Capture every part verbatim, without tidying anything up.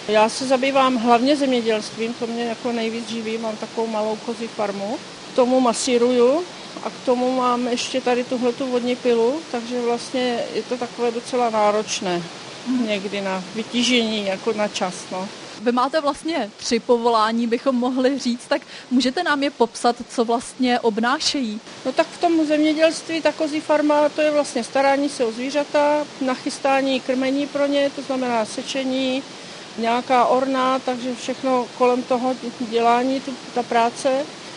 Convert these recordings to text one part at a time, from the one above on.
Já se zabývám hlavně zemědělstvím, to mě jako nejvíc živí, mám takovou malou kozí farmu. K tomu masíruju a k tomu mám ještě tady tuhletu vodní pilu, takže vlastně je to takové docela náročné někdy na vytížení, jako na čas. No. Vy máte vlastně tři povolání, bychom mohli říct, tak můžete nám je popsat, co vlastně obnášejí? No tak v tom zemědělství ta kozí farma, to je vlastně starání se o zvířata, nachystání krmení pro ně, to znamená sečení, nějaká orna, takže všechno kolem toho dělání, tu, ta práce.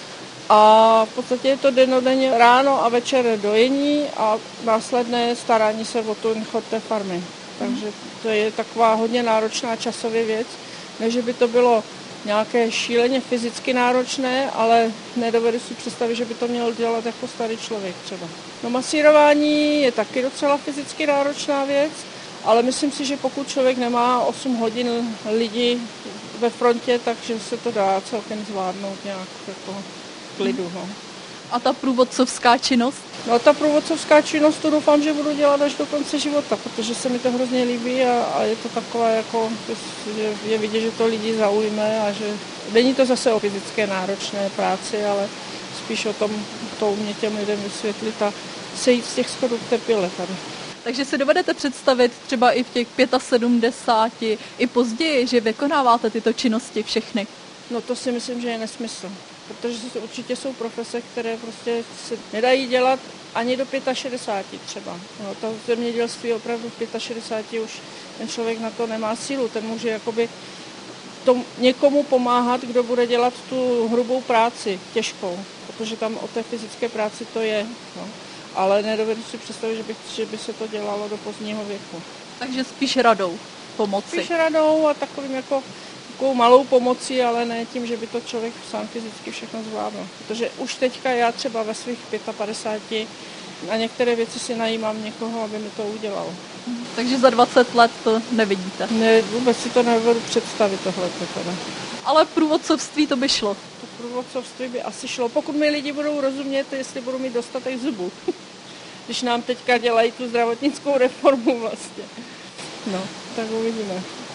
A v podstatě je to dennodenně ráno a večer dojení a následné starání se o ten chod té farmy. Takže to je taková hodně náročná časově věc. Ne, že by to bylo nějaké šíleně fyzicky náročné, ale nedovedu si představit, že by to měl dělat jako starý člověk třeba. No masírování je taky docela fyzicky náročná věc, ale myslím si, že pokud člověk nemá osm hodin lidí ve frontě, takže se to dá celkem zvládnout nějak jako klidu. No. A ta průvodcovská činnost? No ta průvodcovská činnost, to doufám, že budu dělat až do konce života, protože se mi to hrozně líbí a, a je to takové jako, že je vidět, že to lidi zaujme a že není to zase o fyzické náročné práci, ale spíš o tom, to umět těm lidem vysvětlit a sejít z těch schodů k té pile tady. Takže si dovedete představit třeba i v těch sedmdesáti pěti i později, že vykonáváte tyto činnosti všechny? No to si myslím, že je nesmysl. Protože určitě jsou profese, které prostě se nedají dělat ani do šedesáti pěti třeba. No, to zemědělství opravdu v šedesáti pěti už ten člověk na to nemá sílu. Ten může jakoby tom, někomu pomáhat, kdo bude dělat tu hrubou práci, těžkou. Protože tam o té fyzické práci to je. No. Ale nedovedu si představit, že by, že by se to dělalo do pozdního věku. Takže spíš radou pomoci. Spíš radou a takovým jako takovou malou pomocí, ale ne tím, že by to člověk sám fyzicky všechno zvládl. Protože už teďka já třeba ve svých padesáti pěti na některé věci si najímám někoho, aby mi to udělal. Takže za dvacet let to nevidíte? Ne, vůbec si to nebudu představit tohle. Teda. Ale průvodcovství to by šlo? To průvodcovství by asi šlo, pokud mi lidi budou rozumět, jestli budou mít dostatek zubů. Když nám teďka dělají tu zdravotnickou reformu vlastně. No, tak uvidíme.